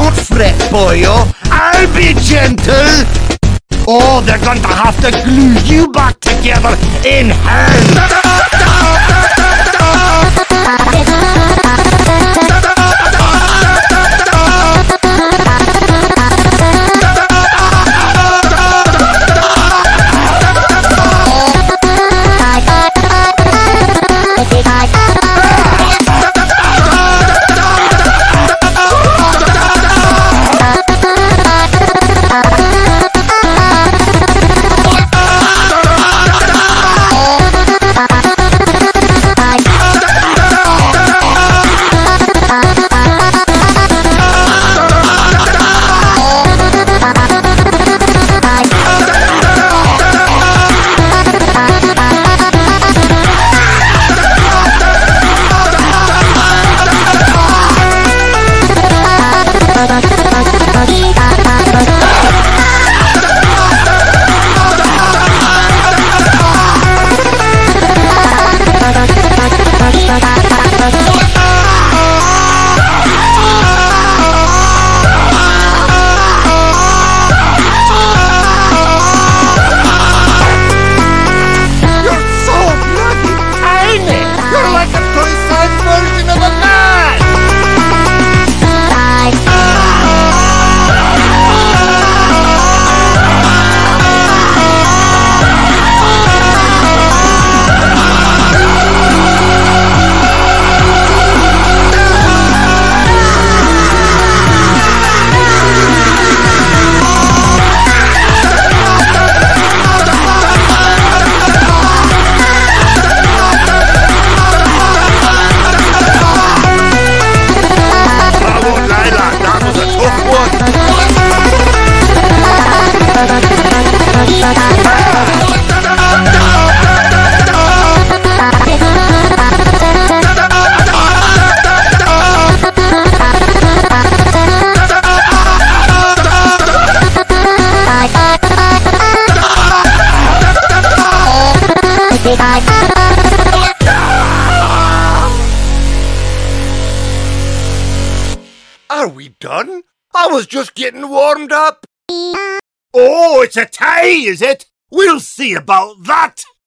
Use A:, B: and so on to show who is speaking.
A: Don't fret, boyo. I'll be gentle. Oh, they're going to have to glue you back together in hell. Are we done? I was just getting warmed up. Oh, it's a tie, is it? We'll see about that.